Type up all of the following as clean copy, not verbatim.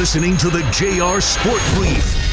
listening to the JR Sport Brief.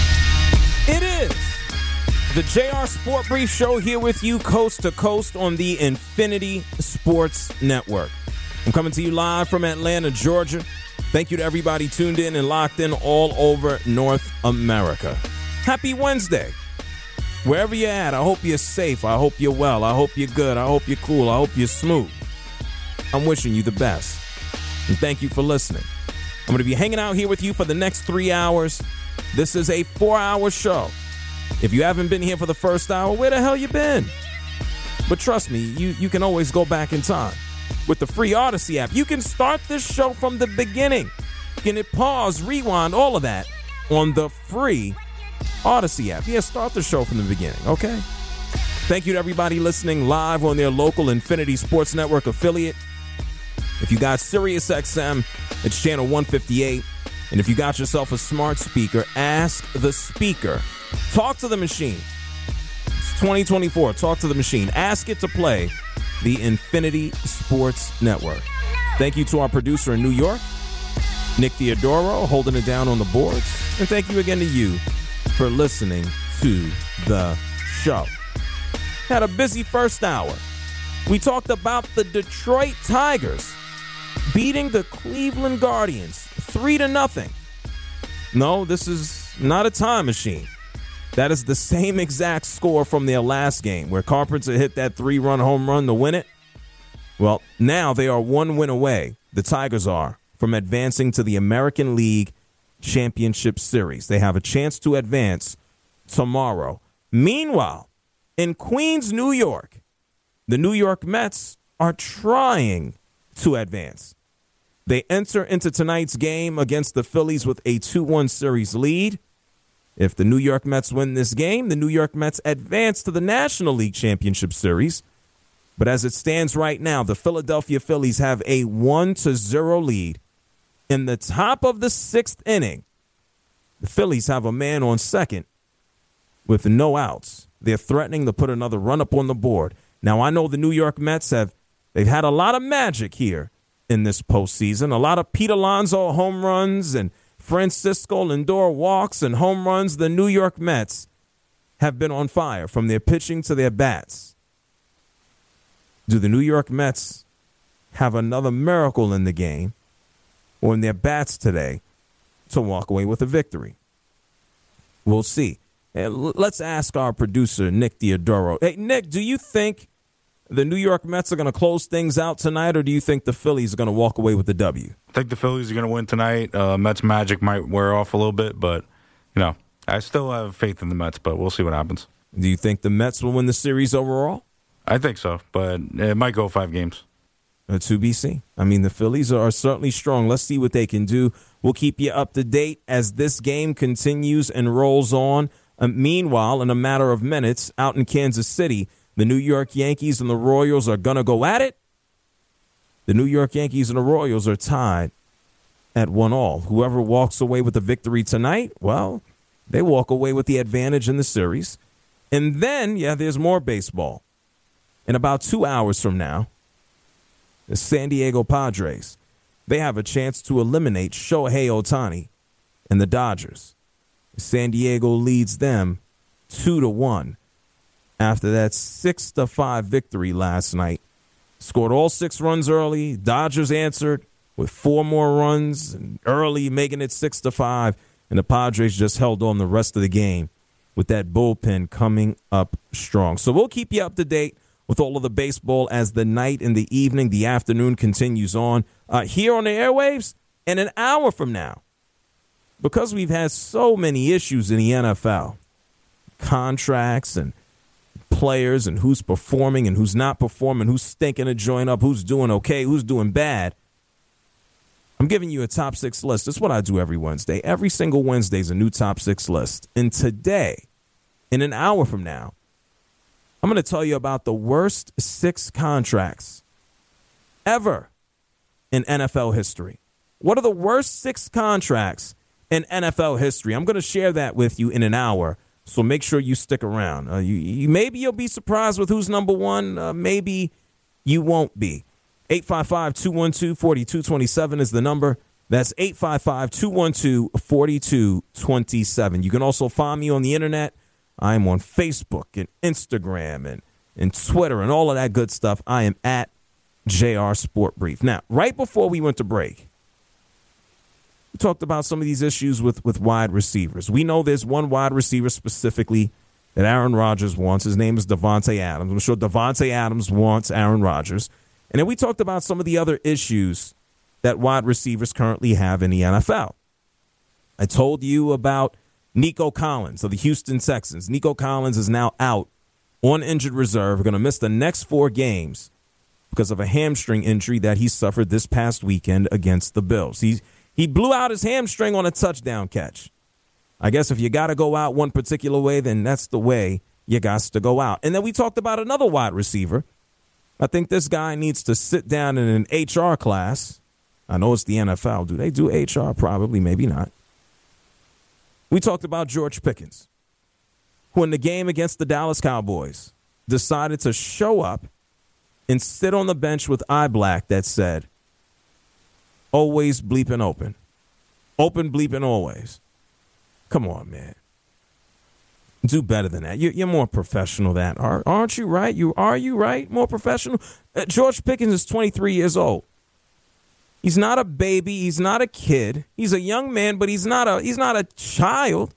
It is the JR Sport Brief Show here with you coast to coast on the Infinity Sports Network. I'm coming to you live from Atlanta, Georgia. Thank you to everybody tuned in and locked in all over North America. Happy Wednesday. Wherever you're at, I hope you're safe. I hope you're well. I hope you're good. I hope you're cool. I hope you're smooth. I'm wishing you the best. And thank you for listening. I'm going to be hanging out here with you for the next 3 hours. This is a 4-hour show. If you haven't been here for the first hour, where the hell you been? But trust me, you can always go back in time. With the free Odyssey app, you can start this show from the beginning. You can hit pause, rewind, all of that on the free Odyssey app. Yeah, start the show from the beginning, okay? Thank you to everybody listening live on their local Infinity Sports Network affiliate. If you got Sirius XM, it's channel 158. And if you got yourself a smart speaker, ask the speaker. Talk to the machine. It's 2024. Talk to the machine. Ask it to play the Infinity Sports Network. Thank you to our producer in New York, Nick Theodoro, holding it down on the boards. And thank you again to you for listening to the show. Had a busy first hour. We talked about the Detroit Tigers beating the Cleveland Guardians 3-0. No, this is not a time machine. That is the same exact score from their last game where Carpenter hit that 3-run home run to win it. Well, now they are 1 win away, the Tigers are, from advancing to the American League Championship Series. They have a chance to advance tomorrow. Meanwhile, in Queens, New York, the New York Mets are trying to advance. They enter into tonight's game against the Phillies with a 2-1 series lead. If the New York Mets win this game, the New York Mets advance to the National League Championship Series. But as it stands right now, the Philadelphia Phillies have a 1-0 lead. In the top of the 6th inning, the Phillies have a man on second with no outs. They're threatening to put another run up on the board. Now, I know the New York Mets they've had a lot of magic here in this postseason. A lot of Pete Alonso home runs and Francisco Lindor walks and home runs. The New York Mets have been on fire from their pitching to their bats. Do the New York Mets have another miracle in the game or in their bats today to walk away with a victory? We'll see. Let's ask our producer, Nick Theodoro. Hey, Nick, do you think the New York Mets are going to close things out tonight, or do you think the Phillies are going to walk away with the W? I think the Phillies are going to win tonight. Mets magic might wear off a little bit, but, I still have faith in the Mets, but we'll see what happens. Do you think the Mets will win the series overall? I think so, but it might go 5 games. To be seen. I mean, the Phillies are certainly strong. Let's see what they can do. We'll keep you up to date as this game continues and rolls on. Meanwhile, in a matter of minutes, out in Kansas City, the New York Yankees and the Royals are going to go at it. The New York Yankees and the Royals are tied at 1-1. Whoever walks away with the victory tonight, well, they walk away with the advantage in the series. And then, there's more baseball. In about 2 hours from now, the San Diego Padres, they have a chance to eliminate Shohei Ohtani and the Dodgers. San Diego leads them 2-1 after that 6-5 victory last night. Scored all 6 runs early. Dodgers answered with 4 more runs and early, making it 6-5. And the Padres just held on the rest of the game with that bullpen coming up strong. So we'll keep you up to date with all of the baseball as the night and the evening, the afternoon continues on here on the airwaves. And an hour from now, because we've had so many issues in the NFL, contracts and players and who's performing and who's not performing, who's stinking a joint up, who's doing okay, who's doing bad. I'm giving you a top 6 list. That's what I do every Wednesday. Every single Wednesday is a new top 6 list. And today, in an hour from now, I'm going to tell you about the worst 6 contracts ever in NFL history. What are the worst 6 contracts in NFL history? I'm going to share that with you in an hour, so make sure you stick around. Maybe you'll be surprised with who's number 1. Maybe you won't be. 855-212-4227 is the number. That's 855-212-4227. You can also find me on the internet. I am on Facebook and Instagram and Twitter and all of that good stuff. I am at JR Sport Brief. Now, right before we went to break, we talked about some of these issues with wide receivers. We know there's one wide receiver specifically that Aaron Rodgers wants. His name is Davante Adams. I'm sure Davante Adams wants Aaron Rodgers. And then we talked about some of the other issues that wide receivers currently have in the NFL. I told you about Nico Collins of the Houston Texans. Nico Collins is now out on injured reserve, going to miss the next 4 games because of a hamstring injury that he suffered this past weekend against the Bills. He blew out his hamstring on a touchdown catch. I guess if you got to go out one particular way, then that's the way you got to go out. And then we talked about another wide receiver. I think this guy needs to sit down in an HR class. I know it's the NFL. Do they do HR? Probably, maybe not. We talked about George Pickens, who in the game against the Dallas Cowboys decided to show up and sit on the bench with eye black that said, always bleeping open. Open bleeping always. Come on, man. Do better than that. You're more professional than that. Aren't you right? Are you right? More professional? George Pickens is 23 years old. He's not a baby. He's not a kid. He's a young man, but he's not a child.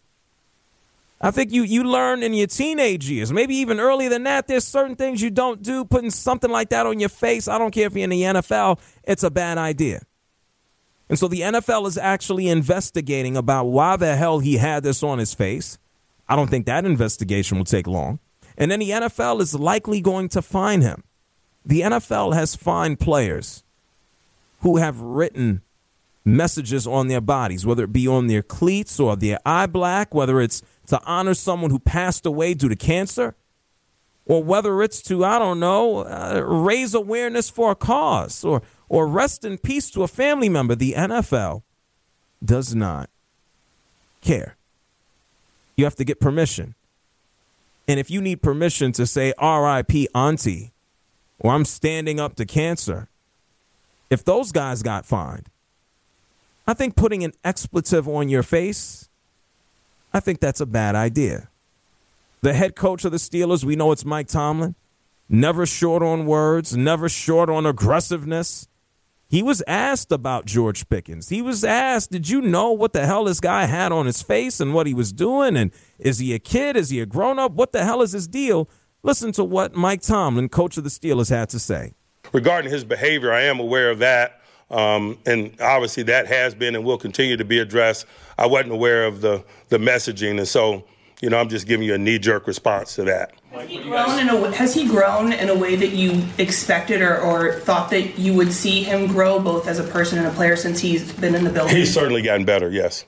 I think you learn in your teenage years, maybe even earlier than that, there's certain things you don't do. Putting something like that on your face, I don't care if you're in the NFL, it's a bad idea. And so the NFL is actually investigating about why the hell he had this on his face. I don't think that investigation will take long. And then the NFL is likely going to fine him. The NFL has fined players who have written messages on their bodies, whether it be on their cleats or their eye black, whether it's to honor someone who passed away due to cancer, or whether it's to, I don't know, raise awareness for a cause or rest in peace to a family member. The NFL does not care. You have to get permission. And if you need permission to say R.I.P. Auntie or I'm standing up to cancer, if those guys got fined, I think putting an expletive on your face, I think that's a bad idea. The head coach of the Steelers, we know it's Mike Tomlin, never short on words, never short on aggressiveness. He was asked about George Pickens. He was asked, did you know what the hell this guy had on his face and what he was doing? And is he a kid? Is he a grown-up? What the hell is his deal? Listen to what Mike Tomlin, coach of the Steelers, had to say. Regarding his behavior, I am aware of that. And obviously that has been and will continue to be addressed. I wasn't aware of the messaging. And so, I'm just giving you a knee-jerk response to that. Has he grown in a way that you expected or thought that you would see him grow both as a person and a player since he's been in the building? He's certainly gotten better, yes.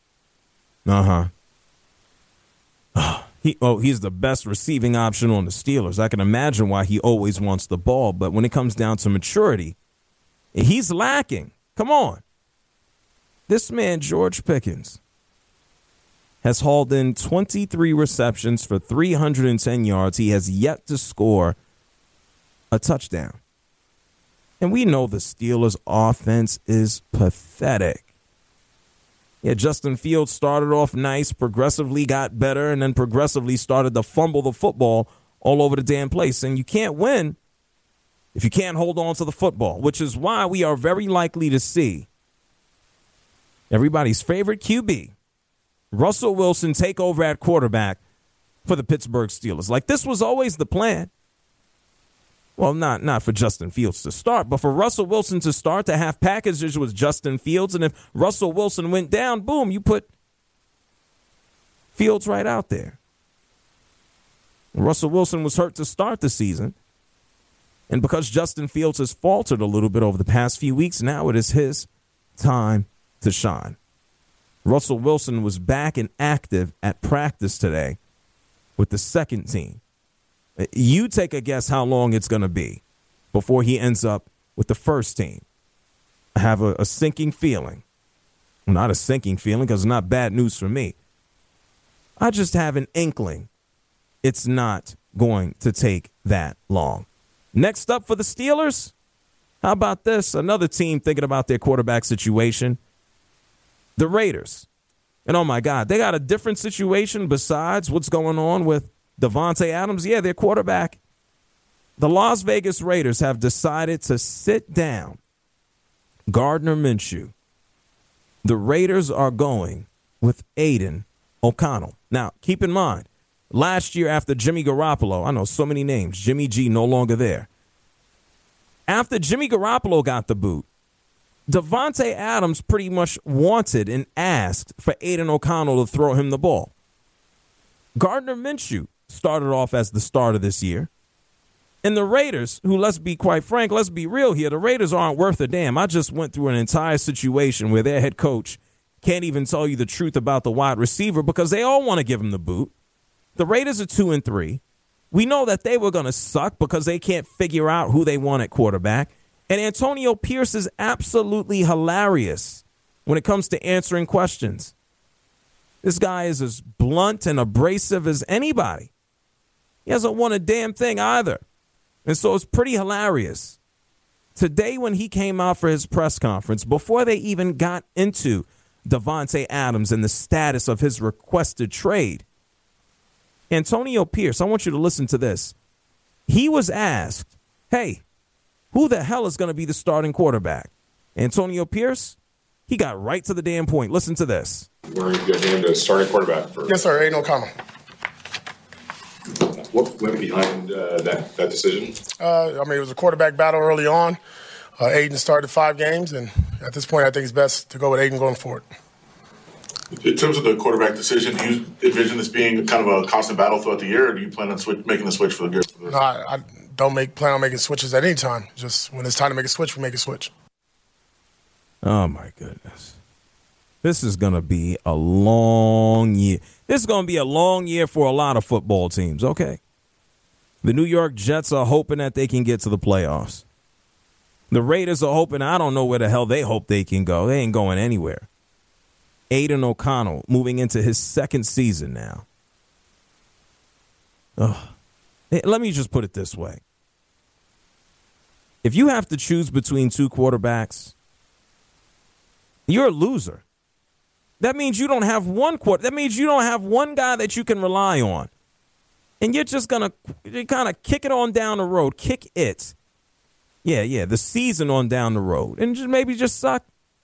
He's the best receiving option on the Steelers. I can imagine why he always wants the ball. But when it comes down to maturity, he's lacking. Come on. This man, George Pickens, has hauled in 23 receptions for 310 yards. He has yet to score a touchdown. And we know the Steelers' offense is pathetic. Yeah, Justin Fields started off nice, progressively got better, and then progressively started to fumble the football all over the damn place. And you can't win if you can't hold on to the football, which is why we are very likely to see everybody's favorite QB, Russell Wilson, take over at quarterback for the Pittsburgh Steelers. Like, this was always the plan. Well, not for Justin Fields to start, but for Russell Wilson to start, to have packages with Justin Fields. And if Russell Wilson went down, boom, you put Fields right out there. Russell Wilson was hurt to start the season. And because Justin Fields has faltered a little bit over the past few weeks, now it is his time to shine. Russell Wilson was back and active at practice today with the second team. You take a guess how long it's going to be before he ends up with the first team. I have a sinking feeling. Well, not a sinking feeling because it's not bad news for me. I just have an inkling it's not going to take that long. Next up for the Steelers, how about this? Another team thinking about their quarterback situation. The Raiders. And oh my God, they got a different situation besides what's going on with Davante Adams. Yeah, their quarterback. The Las Vegas Raiders have decided to sit down Gardner Minshew. The Raiders are going with Aiden O'Connell. Now, keep in mind, last year after Jimmy Garoppolo, I know so many names, Jimmy G no longer there. After Jimmy Garoppolo got the boot, Davante Adams pretty much wanted and asked for Aiden O'Connell to throw him the ball. Gardner Minshew started off as the starter this year. And the Raiders, who, let's be quite frank, let's be real here, the Raiders aren't worth a damn. I just went through an entire situation where their head coach can't even tell you the truth about the wide receiver because they all want to give him the boot. The Raiders are 2-3. We know that they were going to suck because they can't figure out who they want at quarterback. And Antonio Pierce is absolutely hilarious when it comes to answering questions. This guy is as blunt and abrasive as anybody. He hasn't won a damn thing either. And so it's pretty hilarious. Today when he came out for his press conference, before they even got into Davante Adams and the status of his requested trade, Antonio Pierce, I want you to listen to this. He was asked, hey, who the hell is going to be the starting quarterback? Antonio Pierce, he got right to the damn point. Listen to this. Were you named the starting quarterback? Yes, sir. Aiden O'Connell. What went behind that decision? It was a quarterback battle early on. Aiden started 5 games, and at this point, I think it's best to go with Aiden going forward. In terms of the quarterback decision, do you envision this being kind of a constant battle throughout the year, or do you plan on making the switch for the year? No, I don't plan on making switches at any time. Just when it's time to make a switch, we make a switch. Oh, my goodness. This is going to be a long year. This is going to be a long year for a lot of football teams, okay? The New York Jets are hoping that they can get to the playoffs. The Raiders are hoping, I don't know where the hell they hope they can go. They ain't going anywhere. Aiden O'Connell moving into his 2nd season now. Ugh. Let me just put it this way. If you have to choose between 2 quarterbacks, you're a loser. That means you don't have one That means you don't have one guy that you can rely on. And you're just going to kind of kick it on down the road. Kick it. Yeah, the season on down the road. And maybe just suck.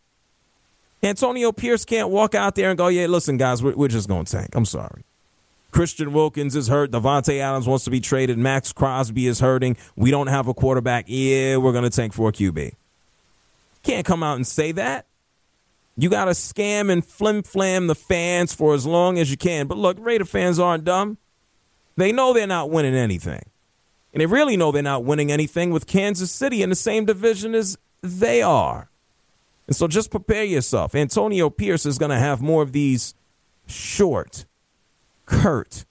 Antonio Pierce can't walk out there and go, yeah, listen, guys, we're just going to tank. I'm sorry. Christian Wilkins is hurt. Davante Adams wants to be traded. Max Crosby is hurting. We don't have a quarterback. Yeah, we're going to tank for a QB. Can't come out and say that. You got to scam and flim-flam the fans for as long as you can. But look, Raider fans aren't dumb. They know they're not winning anything. And they really know they're not winning anything with Kansas City in the same division as they are. And so just prepare yourself. Antonio Pierce is going to have more of these short, curt,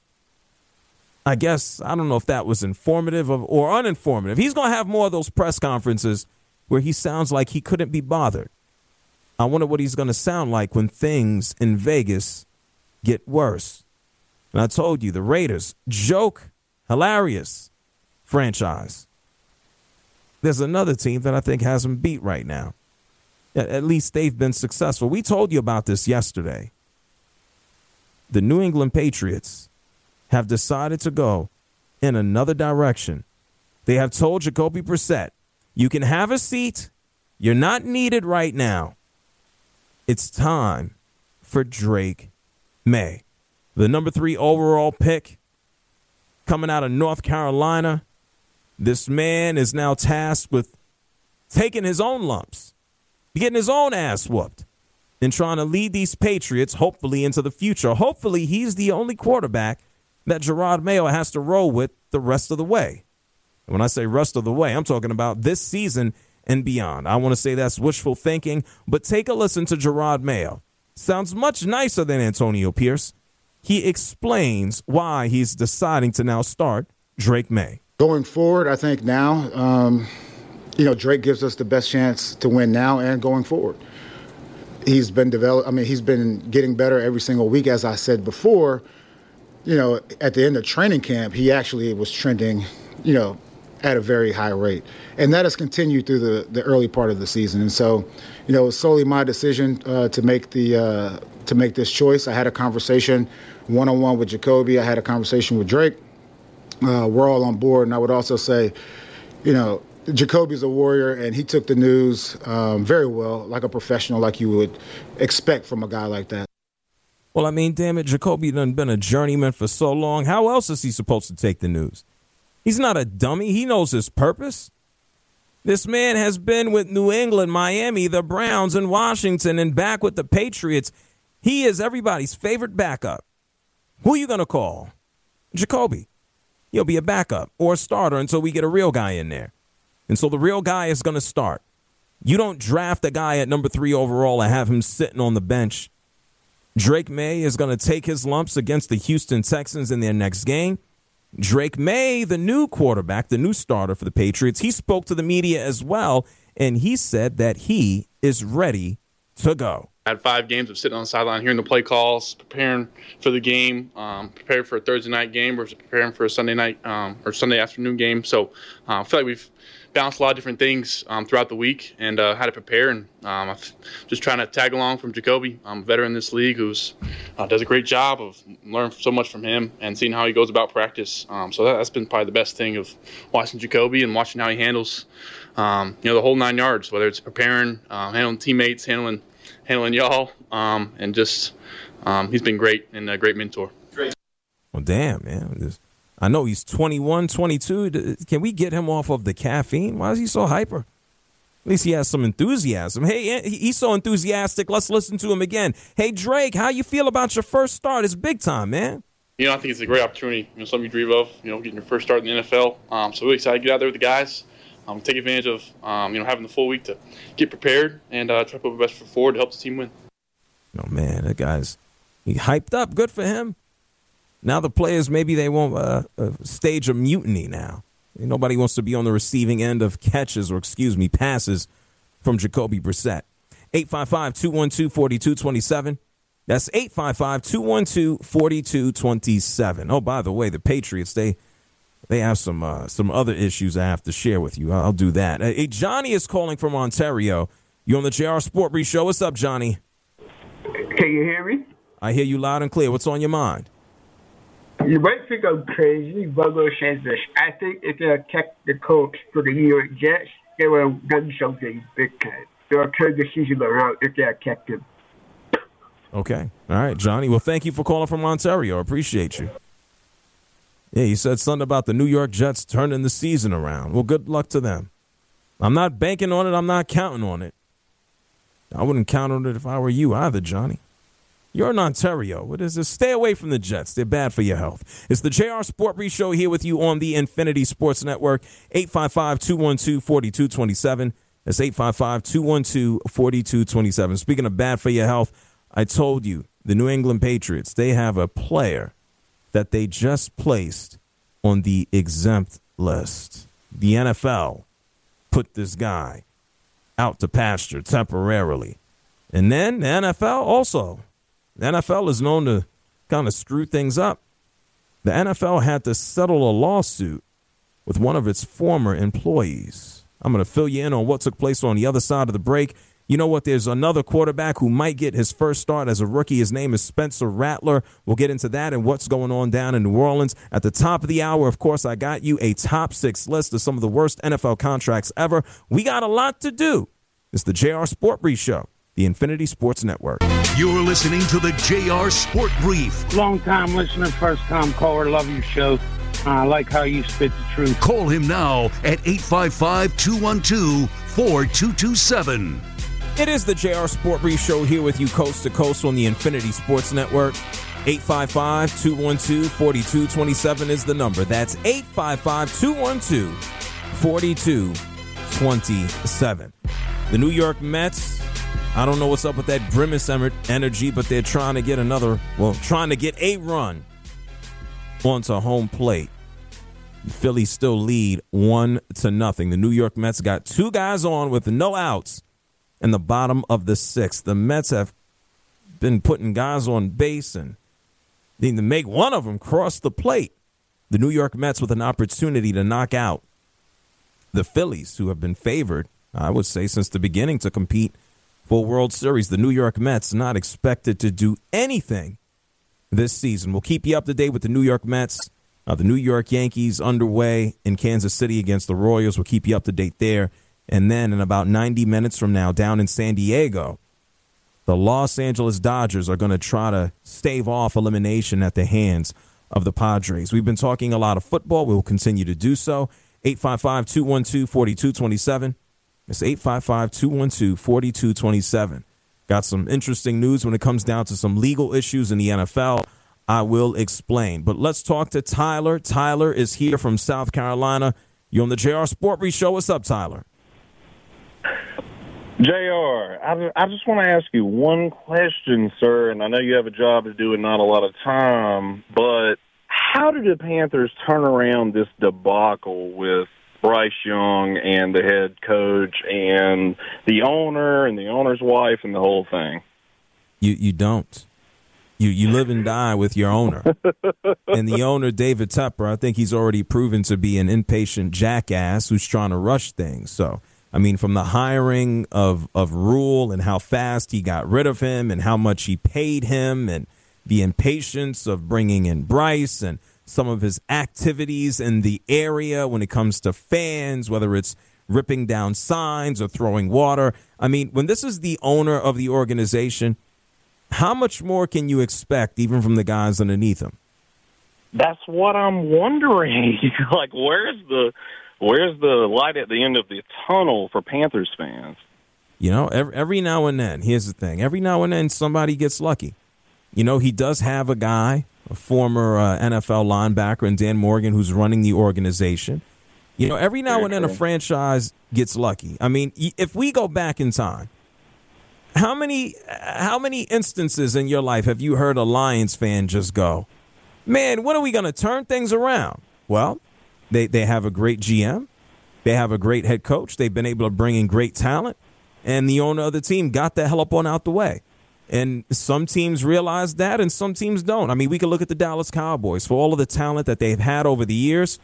I guess, I don't know if that was informative or uninformative. He's going to have more of those press conferences where he sounds like he couldn't be bothered. I wonder what he's going to sound like when things in Vegas get worse. And I told you, the Raiders, joke, hilarious franchise. There's another team that I think has them beat right now. At least they've been successful. We told you about this yesterday. The New England Patriots have decided to go in another direction. They have told Jacoby Brissett, you can have a seat. You're not needed right now. It's time for Drake May. The number 3 overall pick coming out of North Carolina. This man is now tasked with taking his own lumps, getting his own ass whooped, and trying to lead these Patriots, hopefully, into the future. Hopefully, he's the only quarterback that Gerard Mayo has to roll with the rest of the way. And when I say rest of the way, I'm talking about this season and beyond. I want to say that's wishful thinking, but take a listen to Gerard Mayo. Sounds much nicer than Antonio Pierce. He explains why he's deciding to now start Drake May. Going forward, I think now, Drake gives us the best chance to win now and going forward. He's been he's been getting better every single week, as I said before. At the end of training camp, he actually was trending, at a very high rate. And that has continued through the early part of the season. And so, it was solely my decision to make this choice. I had a conversation one-on-one with Jacoby. I had a conversation with Drake. We're all on board. And I would also say, Jacoby's a warrior, and he took the news very well, like a professional, like you would expect from a guy like that. Well, I mean, damn it, Jacoby done been a journeyman for so long. How else is he supposed to take the news? He's not a dummy. He knows his purpose. This man has been with New England, Miami, the Browns, and Washington, and back with the Patriots. He is everybody's favorite backup. Who are you going to call? Jacoby. He'll be a backup or a starter until we get a real guy in there. And so the real guy is going to start. You don't draft a guy at number 3 overall and have him sitting on the bench. Drake May is going to take his lumps against the Houston Texans in their next game. Drake May, the new quarterback, the new starter for the Patriots, he spoke to the media as well, and he said that he is ready to go. I had 5 games of sitting on the sideline, hearing the play calls, preparing for the game, prepared for a Thursday night game versus preparing for a Sunday night or Sunday afternoon game. So I feel like we've balanced a lot of different things throughout the week and had to prepare. And I'm just trying to tag along from Jacoby. I'm a veteran in this league who's does a great job of learning so much from him and seeing how he goes about practice. So that's been probably the best thing of watching Jacoby and watching how he handles the whole 9 yards, whether it's preparing, handling teammates, handling y'all, and just he's been great and a great mentor. Well, damn, man. I know he's 21, 22. Can we get him off of the caffeine? Why is he so hyper? At least he has some enthusiasm. Hey, he's so enthusiastic. Let's listen to him again. Hey, Drake, how you feel about your first start? It's big time, man. I think it's a great opportunity. Something you dream of, getting your first start in the NFL. So really excited to get out there with the guys. Take advantage of, having the full week to get prepared and try to put my best foot forward to help the team win. Oh, man, that guy's he hyped up. Good for him. Now the players, maybe they won't stage a mutiny now. Nobody wants to be on the receiving end of passes from Jacoby Brissett. 855-212-4227. That's 855-212-4227. Oh, by the way, the Patriots, they have some other issues I have to share with you. I'll do that. Hey, Johnny is calling from Ontario. You're on the JR Sport Brief Show. What's up, Johnny? Can you hear me? I hear you loud and clear. What's on your mind? You might think I'm crazy, but I'm going to say this. I think if they had kept the coach for the New York Jets, they would have done something big time. They would have turned the season around if they had kept him. Okay. All right, Johnny. Well, thank you for calling from Ontario. I appreciate you. Yeah, you said something about the New York Jets turning the season around. Well, good luck to them. I'm not banking on it. I'm not counting on it. I wouldn't count on it if I were you either, Johnny. You're in Ontario. What is this? Stay away from the Jets. They're bad for your health. It's the JR Sport Brief Show here with you on the Infinity Sports Network. 855-212-4227. That's 855-212-4227. Speaking of bad for your health, I told you, the New England Patriots, they have a player that they just placed on the exempt list. The NFL put this guy out to pasture temporarily. And then the NFL also. The NFL is known to kind of screw things up. The NFL had to settle a lawsuit with one of its former employees. I'm going to fill you in on what took place on the other side of the break. You know what? There's another quarterback who might get his first start as a rookie. His name is Spencer Rattler. We'll get into that and what's going on down in New Orleans. At the top of the hour, of course, I got you a top 6 list of some of the worst NFL contracts ever. We got a lot to do. It's the JR Sport Brief Show, the Infinity Sports Network. You're listening to the JR Sport Brief. Long-time listener, first-time caller. Love your show. I like how you spit the truth. Call him now at 855-212-4227. It is the JR Sport Brief Show here with you coast to coast on the Infinity Sports Network. 855-212-4227 is the number. That's 855-212-4227. The New York Mets, I don't know what's up with that grimace energy, but they're trying to get trying to get a run onto home plate. The Phillies still lead 1-0. The New York Mets got 2 guys on with no outs in the bottom of the 6th. The Mets have been putting guys on base and need to make one of them cross the plate. The New York Mets with an opportunity to knock out the Phillies, who have been favored, I would say, since the beginning to compete for World Series. The New York Mets not expected to do anything this season. We'll keep you up to date with the New York Mets. The New York Yankees underway in Kansas City against the Royals. We'll keep you up to date there. And then in about 90 minutes from now, down in San Diego, the Los Angeles Dodgers are going to try to stave off elimination at the hands of the Padres. We've been talking a lot of football. We will continue to do so. 855-212-4227. It's 855-212-4227. Got some interesting news when it comes down to some legal issues in the NFL. I will explain. But let's talk to Tyler. Tyler is here from South Carolina. You're on the JR Sport Brief Show. What's up, Tyler? JR, I just want to ask you one question, sir, and I know you have a job to do and not a lot of time, but how did the Panthers turn around this debacle with Bryce Young and the head coach and the owner and the owner's wife and the whole thing? You don't. You live and die with your owner. And the owner, David Tepper, I think he's already proven to be an impatient jackass who's trying to rush things. So, I mean, from the hiring of Rule and how fast he got rid of him and how much he paid him and the impatience of bringing in Bryce and some of his activities in the area when it comes to fans, whether it's ripping down signs or throwing water. I mean, when this is the owner of the organization, how much more can you expect even from the guys underneath him? That's what I'm wondering. Like, where's the light at the end of the tunnel for Panthers fans? You know, every now and then, here's the thing. Every now and then somebody gets lucky. You know, he does have a guy, a former NFL linebacker, and Dan Morgan, who's running the organization. You know, every now and then a franchise gets lucky. I mean, if we go back in time, how many instances in your life have you heard a Lions fan just go, man, when are we going to turn things around? Well, they have a great GM. They have a great head coach. They've been able to bring in great talent. And the owner of the team got the hell up on out the way. And some teams realize that and some teams don't. I mean, we can look at the Dallas Cowboys. For all of the talent that they've had over the years,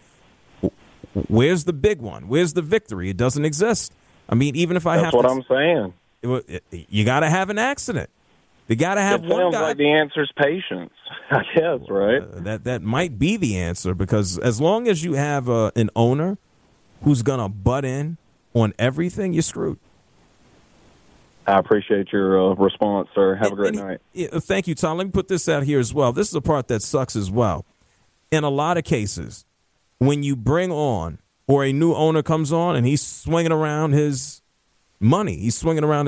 where's the big one? Where's the victory? It doesn't exist. I mean, even if I That's what I'm saying. You got to have an accident. You got to have one guy. Like the answer is patience, I guess, right? That might be the answer, because as long as you have an owner who's going to butt in on everything, you're screwed. I appreciate your response, sir. Have a great night. Thank you, Tom. Let me put this out here as well. This is the part that sucks as well. In a lot of cases, when you bring on or a new owner comes on and he's swinging around his money, all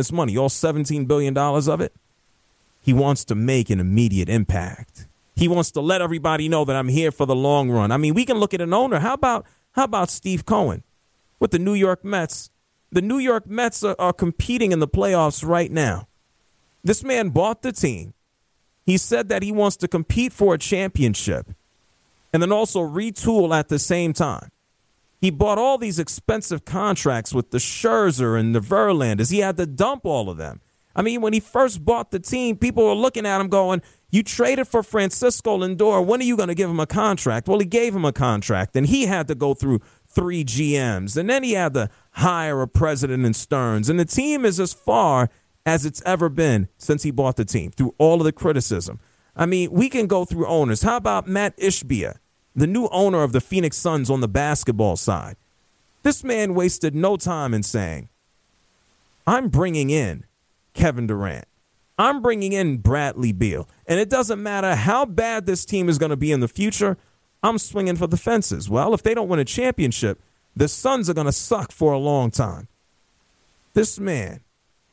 $17 billion of it, he wants to make an immediate impact. He wants to let everybody know that I'm here for the long run. I mean, we can look at an owner. How about Steve Cohen with the New York Mets? The New York Mets are competing in the playoffs right now. This man bought the team. He said that he wants to compete for a championship and then also retool at the same time. He bought all these expensive contracts with the Scherzer and the Verlanders. He had to dump all of them. I mean, when he first bought the team, people were looking at him going, you traded for Francisco Lindor. When are you going to give him a contract? Well, he gave him a contract, and he had to go through 3 GMs, and then he had to hire a president in Stearns. And the team is as far as it's ever been since he bought the team, through all of the criticism. I mean, we can go through owners. How about Matt Ishbia, the new owner of the Phoenix Suns on the basketball side? This man wasted no time in saying, I'm bringing in Kevin Durant. I'm bringing in Bradley Beal. And it doesn't matter how bad this team is going to be in the future, I'm swinging for the fences. Well, if they don't win a championship, the Suns are going to suck for a long time. This man,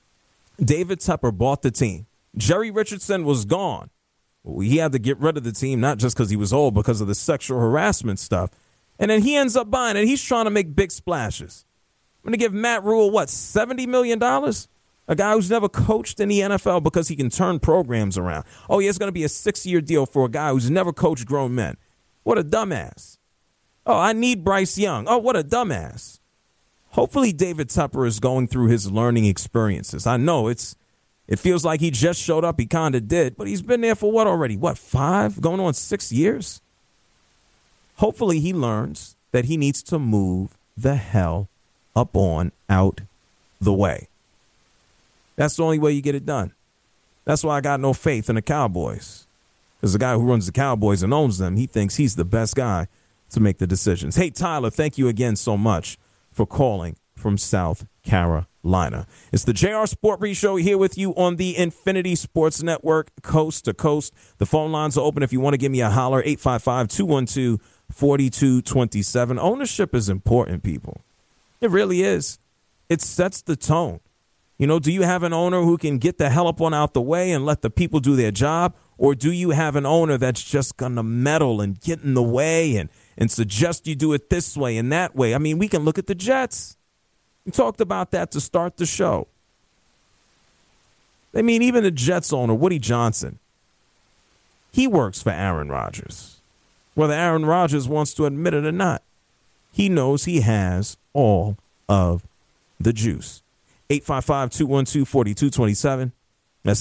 David Tepper, bought the team. Jerry Richardson was gone. He had to get rid of the team, not just because he was old, because of the sexual harassment stuff. And then he ends up buying it. He's trying to make big splashes. I'm going to give Matt Rule, $70 million? A guy who's never coached in the NFL because he can turn programs around. Oh, yeah, it's going to be a 6-year deal for a guy who's never coached grown men. What a dumbass. Oh, I need Bryce Young. Oh, what a dumbass. Hopefully David Tepper is going through his learning experiences. I know it feels like he just showed up. He kind of did, but he's been there for what already? 5? Going on 6 years? Hopefully he learns that he needs to move the hell up on out the way. That's the only way you get it done. That's why I got no faith in the Cowboys. Because the guy who runs the Cowboys and owns them, he thinks he's the best guy to make the decisions. Hey, Tyler, thank you again so much for calling from South Carolina. It's the JR Sport Brief Show here with you on the Infinity Sports Network, coast to coast. The phone lines are open if you want to give me a holler, 855-212-4227. Ownership is important, people. It really is. It sets the tone. You know, do you have an owner who can get the hell up on out the way and let the people do their job? Or do you have an owner that's just going to meddle and get in the way and suggest you do it this way and that way? I mean, we can look at the Jets. We talked about that to start the show. I mean, even the Jets owner, Woody Johnson, he works for Aaron Rodgers. Whether Aaron Rodgers wants to admit it or not, he knows he has all of the juice. 855-212-4227. That's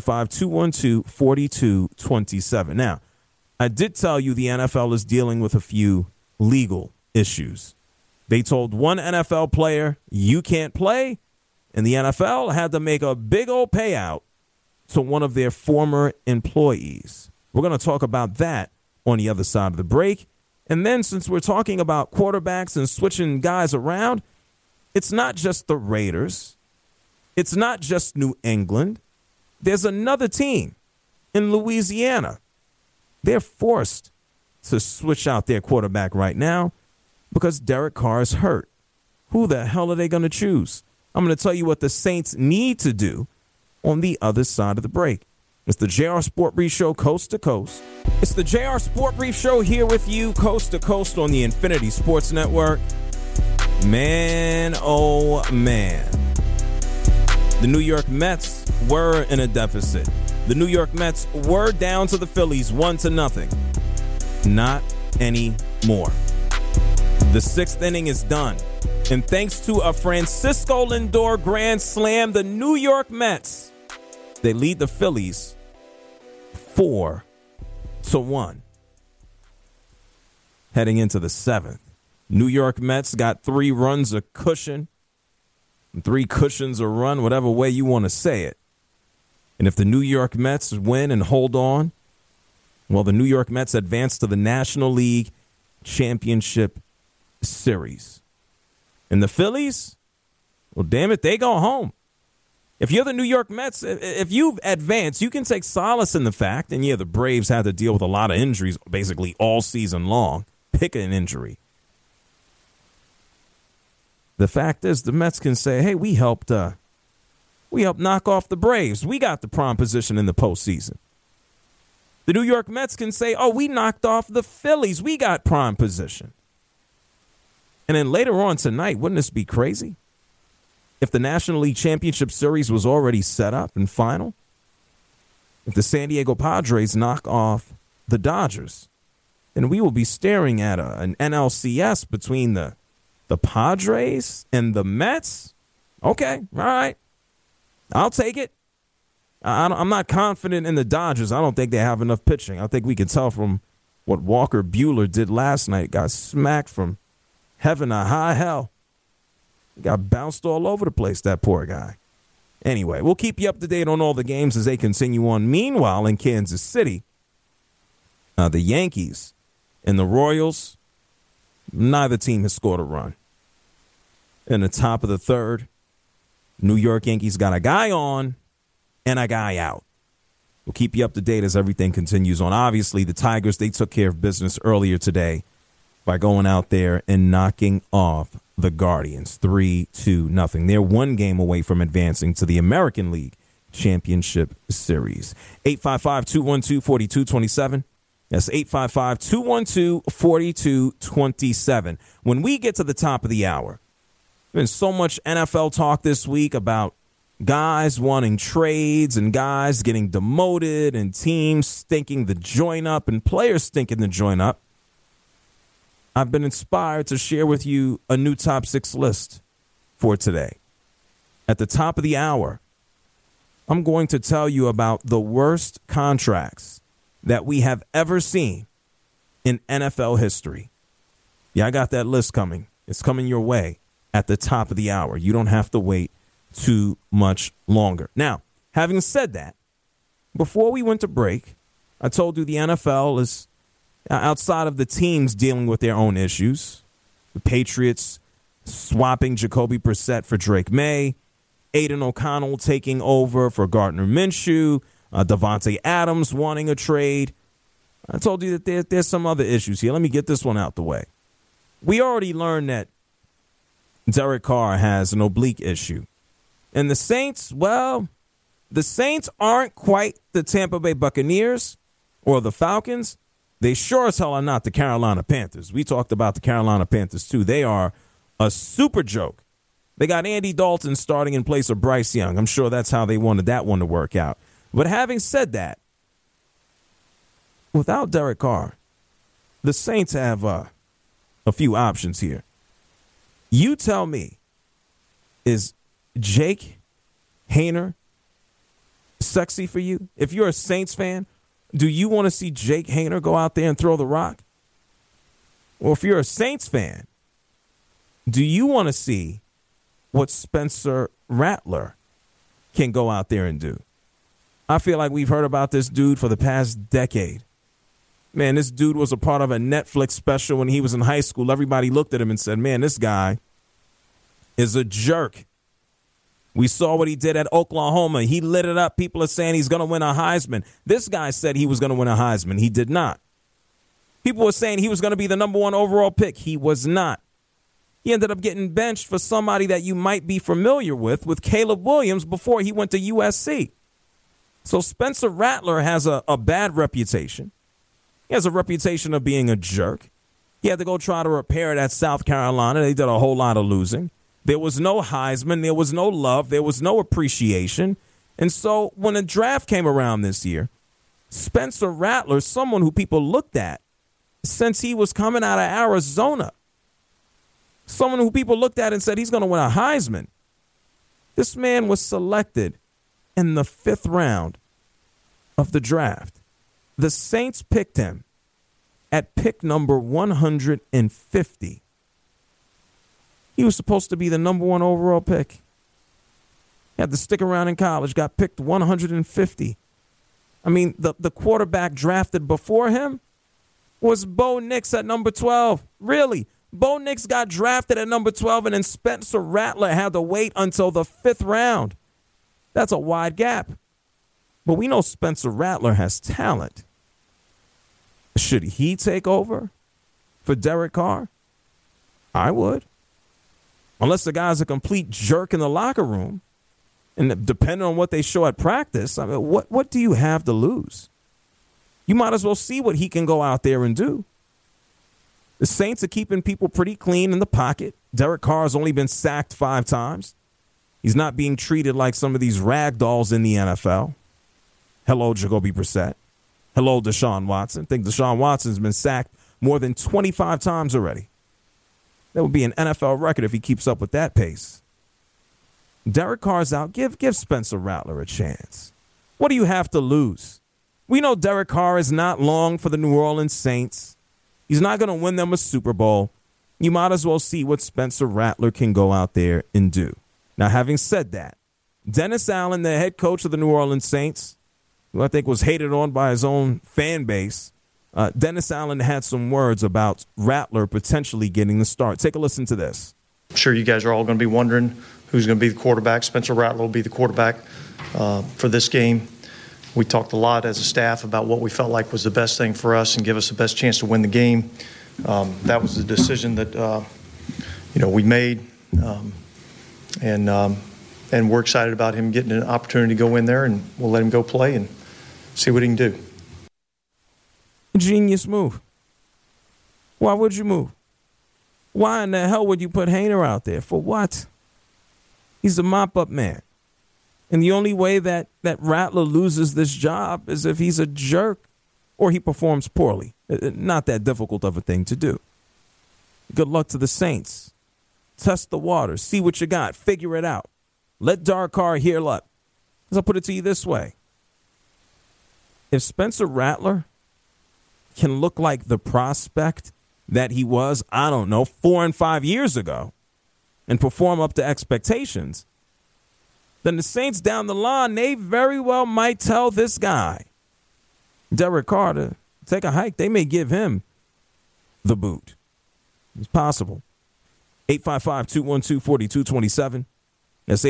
855-212-4227. Now, I did tell you the NFL is dealing with a few legal issues. They told one NFL player, you can't play, and the NFL had to make a big old payout to one of their former employees. We're going to talk about that on the other side of the break. And then since we're talking about quarterbacks and switching guys around, it's not just the Raiders. It's not just New England. There's another team in Louisiana. They're forced to switch out their quarterback right now because Derek Carr is hurt. Who the hell are they going to choose? I'm going to tell you what the Saints need to do on the other side of the break. It's the JR Sport Brief Show, coast to coast. It's the JR Sport Brief Show here with you, coast to coast on the Infinity Sports Network. Man, oh man. The New York Mets were in a deficit. The New York Mets were down to the Phillies 1-0. Not anymore. The sixth inning is done. And thanks to a Francisco Lindor grand slam, the New York Mets, they lead the Phillies 4-1. Heading into the seventh. New York Mets got 3 runs a cushion. 3 cushions a run, whatever way you want to say it. And if the New York Mets win and hold on, well, the New York Mets advance to the National League Championship Series. And the Phillies, well, damn it, they go home. If you're the New York Mets, if you've advanced, you can take solace in the fact, and yeah, the Braves had to deal with a lot of injuries basically all season long. Pick an injury. The fact is, the Mets can say, hey, we helped knock off the Braves. We got the prime position in the postseason. The New York Mets can say, oh, we knocked off the Phillies. We got prime position. And then later on tonight, wouldn't this be crazy? If the National League Championship Series was already set up and final, if the San Diego Padres knock off the Dodgers, then we will be staring at an NLCS between the Padres and the Mets. Okay, all right. I'll take it. I'm not confident in the Dodgers. I don't think they have enough pitching. I think we can tell from what Walker Buehler did last night. Got smacked from heaven to high hell. He got bounced all over the place, that poor guy. Anyway, we'll keep you up to date on all the games as they continue on. Meanwhile, in Kansas City, the Yankees and the Royals, neither team has scored a run. In the top of the third, New York Yankees got a guy on and a guy out. We'll keep you up to date as everything continues on. Obviously, the Tigers, they took care of business earlier today by going out there and knocking off the Guardians 3-0. They're 1 game away from advancing to the American League Championship Series. 855-212-4227. That's 855-212-4227. When we get to the top of the hour, there's been so much NFL talk this week about guys wanting trades and guys getting demoted and teams stinking the joint up and players stinking the joint up. I've been inspired to share with you a new top 6 list for today. At the top of the hour, I'm going to tell you about the worst contracts that we have ever seen in NFL history. Yeah, I got that list coming. It's coming your way at the top of the hour. You don't have to wait too much longer. Now, having said that, before we went to break, I told you the NFL is outside of the teams dealing with their own issues. The Patriots swapping Jacoby Brissett for Drake May, Aiden O'Connell taking over for Gardner Minshew, Devontae Adams wanting a trade. I told you that there's some other issues here. Let me get this one out the way. We already learned that Derek Carr has an oblique issue. And the Saints, well, the Saints aren't quite the Tampa Bay Buccaneers or the Falcons. They sure as hell are not the Carolina Panthers. We talked about the Carolina Panthers, too. They are a super joke. They got Andy Dalton starting in place of Bryce Young. I'm sure that's how they wanted that one to work out. But having said that, without Derek Carr, the Saints have a few options here. You tell me, is Jake Haener sexy for you? If you're a Saints fan, do you want to see Jake Haener go out there and throw the rock? Or if you're a Saints fan, do you want to see what Spencer Rattler can go out there and do? I feel like we've heard about this dude for the past decade. Man, this dude was a part of a Netflix special when he was in high school. Everybody looked at him and said, man, this guy is a jerk. We saw what he did at Oklahoma. He lit it up. People are saying he's going to win a Heisman. This guy said he was going to win a Heisman. He did not. People were saying he was going to be the number 1 overall pick. He was not. He ended up getting benched for somebody that you might be familiar with Caleb Williams before he went to USC. So Spencer Rattler has a bad reputation. He has a reputation of being a jerk. He had to go try to repair it at South Carolina. They did a whole lot of losing. There was no Heisman. There was no love. There was no appreciation. And so when the draft came around this year, Spencer Rattler, someone who people looked at since he was coming out of Arizona, someone who people looked at and said he's going to win a Heisman. This man was selected in the 5th round of the draft. The Saints picked him at pick number 150. He was supposed to be the number 1 overall pick. He had to stick around in college, got picked 150. I mean, the quarterback drafted before him was Bo Nix at number 12. Really? Bo Nix got drafted at number 12, and then Spencer Rattler had to wait until the 5th round. That's a wide gap. But we know Spencer Rattler has talent. Should he take over for Derek Carr? I would. Unless the guy's a complete jerk in the locker room. And depending on what they show at practice, I mean, what do you have to lose? You might as well see what he can go out there and do. The Saints are keeping people pretty clean in the pocket. Derek Carr has only been sacked 5 times. He's not being treated like some of these rag dolls in the NFL. Hello, Jacoby Brissett. Hello, Deshaun Watson. I think Deshaun Watson's been sacked more than 25 times already. That would be an NFL record if he keeps up with that pace. Derek Carr's out. Give Spencer Rattler a chance. What do you have to lose? We know Derek Carr is not long for the New Orleans Saints. He's not going to win them a Super Bowl. You might as well see what Spencer Rattler can go out there and do. Now, having said that, Dennis Allen, the head coach of the New Orleans Saints, who I think was hated on by his own fan base, Dennis Allen had some words about Rattler potentially getting the start. Take a listen to this. I'm sure you guys are all going to be wondering who's going to be the quarterback. Spencer Rattler will be the quarterback for this game. We talked a lot as a staff about what we felt like was the best thing for us and give us the best chance to win the game. That was the decision that we made, and we're excited about him getting an opportunity to go in there, and we'll let him go play and see what he can do. Genius move. Why would you move? Why in the hell would you put Haener out there? For what? He's a mop-up man. And the only way that Rattler loses this job is if he's a jerk or he performs poorly. Not that difficult of a thing to do. Good luck to the Saints. Test the waters. See what you got. Figure it out. Let Derek Carr heal up. I'll put it to you this way. If Spencer Rattler can look like the prospect that he was, I don't know, 4 and 5 years ago, and perform up to expectations, then the Saints down the line, they very well might tell this guy, Derek Carr, to take a hike. They may give him the boot. It's possible. 855-212-4227. That's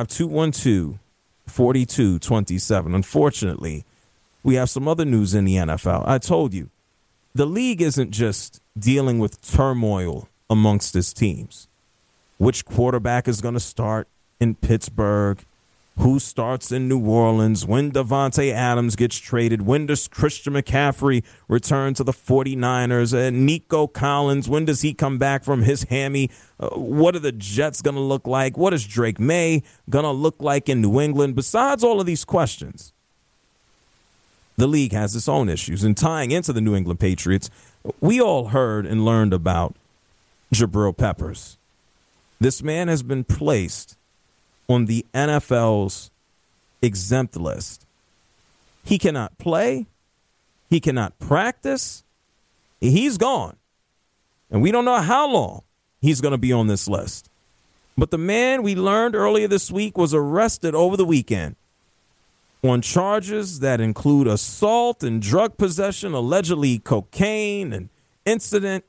855-212-4227. Unfortunately, we have some other news in the NFL. I told you, the league isn't just dealing with turmoil amongst its teams. Which quarterback is going to start in Pittsburgh? Who starts in New Orleans? When Devontae Adams gets traded? When does Christian McCaffrey return to the 49ers? And Nico Collins, when does he come back from his hammy? What are the Jets going to look like? What is Drake May going to look like in New England? Besides all of these questions, the league has its own issues. And tying into the New England Patriots, we all heard and learned about Jabril Peppers. This man has been placed on the NFL's exempt list. He cannot play. He cannot practice. He's gone. And we don't know how long he's going to be on this list. But the man, we learned earlier this week, was arrested over the weekend on charges that include assault and drug possession, allegedly cocaine, and incident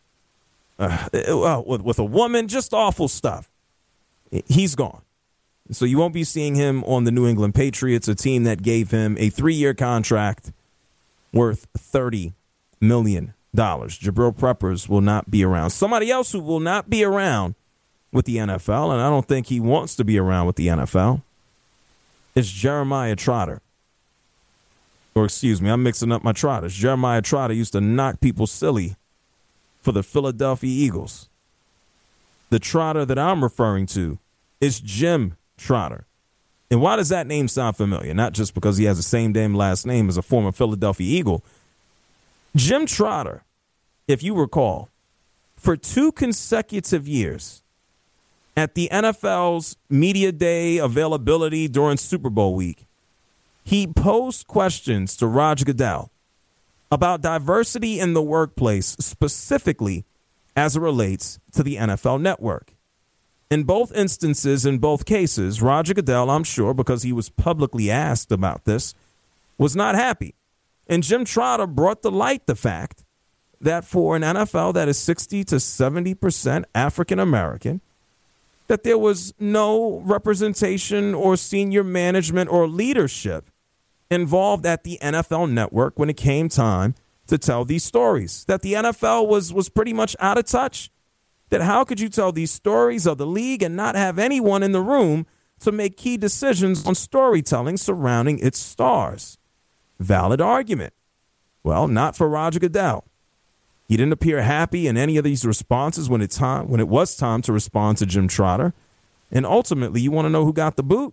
with a woman, just awful stuff. He's gone. So you won't be seeing him on the New England Patriots, a team that gave him a 3-year contract worth $30 million. Jabril Peppers will not be around. Somebody else who will not be around with the NFL, and I don't think he wants to be around with the NFL, is Jeremiah Trotter. Or excuse me, I'm mixing up my Trotters. Jeremiah Trotter used to knock people silly for the Philadelphia Eagles. The Trotter that I'm referring to is Jim Trotter. And why does that name sound familiar? Not just because he has the same damn last name as a former Philadelphia Eagle. Jim Trotter, if you recall, for 2 consecutive years at the NFL's media day availability during Super Bowl week, he posed questions to Roger Goodell about diversity in the workplace, specifically as it relates to the NFL Network. In both instances, in both cases, Roger Goodell, I'm sure, because he was publicly asked about this, was not happy. And Jim Trotter brought to light the fact that for an NFL that is 60 to 70% African American, that there was no representation or senior management or leadership involved at the NFL Network when it came time to tell these stories, that the NFL was pretty much out of touch. That how could you tell these stories of the league and not have anyone in the room to make key decisions on storytelling surrounding its stars? Valid argument. Well, not for Roger Goodell. He didn't appear happy in any of these responses when it was time to respond to Jim Trotter. And ultimately, you want to know who got the boot?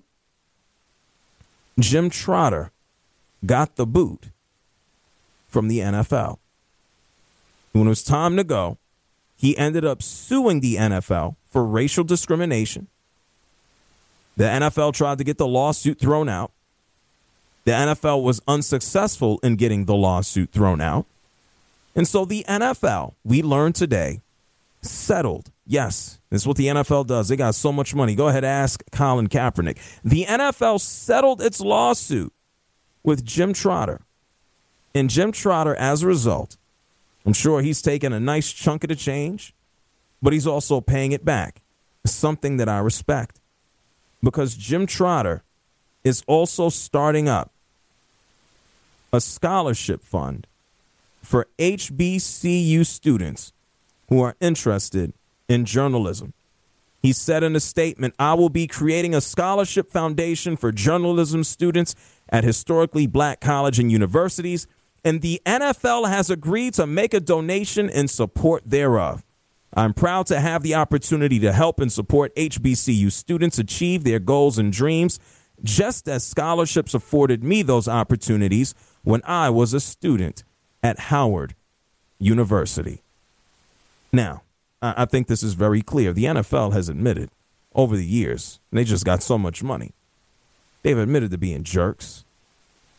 Jim Trotter got the boot from the NFL. When it was time to go, he ended up suing the NFL for racial discrimination. The NFL tried to get the lawsuit thrown out. The NFL was unsuccessful in getting the lawsuit thrown out. And so the NFL, we learned today, settled. Yes, this is what the NFL does. They got so much money. Go ahead, ask Colin Kaepernick. The NFL settled its lawsuit with Jim Trotter. And Jim Trotter, as a result, I'm sure he's taking a nice chunk of the change, but he's also paying it back. Something that I respect. Because Jim Trotter is also starting up a scholarship fund for HBCU students who are interested in journalism. He said in a statement, "I will be creating a scholarship foundation for journalism students at historically black colleges and universities, and the NFL has agreed to make a donation in support thereof. I'm proud to have the opportunity to help and support HBCU students achieve their goals and dreams, just as scholarships afforded me those opportunities when I was a student at Howard University." Now, I think this is very clear. The NFL has admitted over the years, and they just got so much money, they've admitted to being jerks.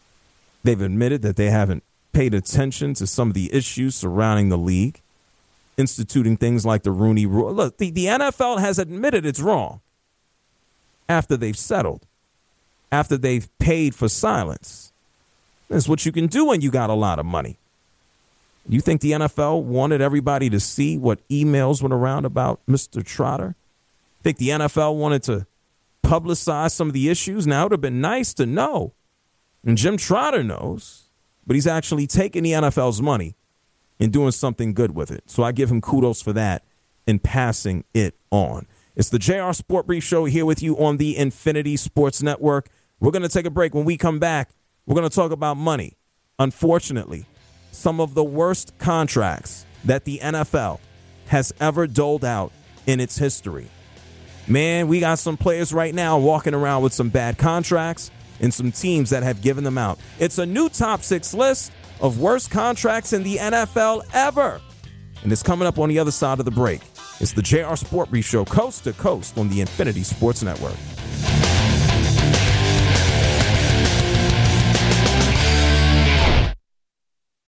They've admitted that they haven't paid attention to some of the issues surrounding the league. instituting things like the Rooney Rule. Look, the NFL has admitted it's wrong after they've settled, after they've paid for silence. That's what you can do when you got a lot of money. You think the NFL wanted everybody to see what emails went around about Mr. Trotter? Think the NFL wanted to publicize some of the issues? Now, it would have been nice to know. And Jim Trotter knows, but he's actually taking the NFL's money and doing something good with it. So I give him kudos for that and passing it on. It's the JR Sport Brief Show here with you on the Infinity Sports Network. We're going to take a break. When we come back, we're going to talk about money. Unfortunately, some of the worst contracts that the NFL has ever doled out in its history. Man, we got some players right now walking around with some bad contracts and some teams that have given them out. It's a new top 6 list of worst contracts in the NFL ever. And it's coming up on the other side of the break. It's the JR Sport Brief Show, coast to coast on the Infinity Sports Network.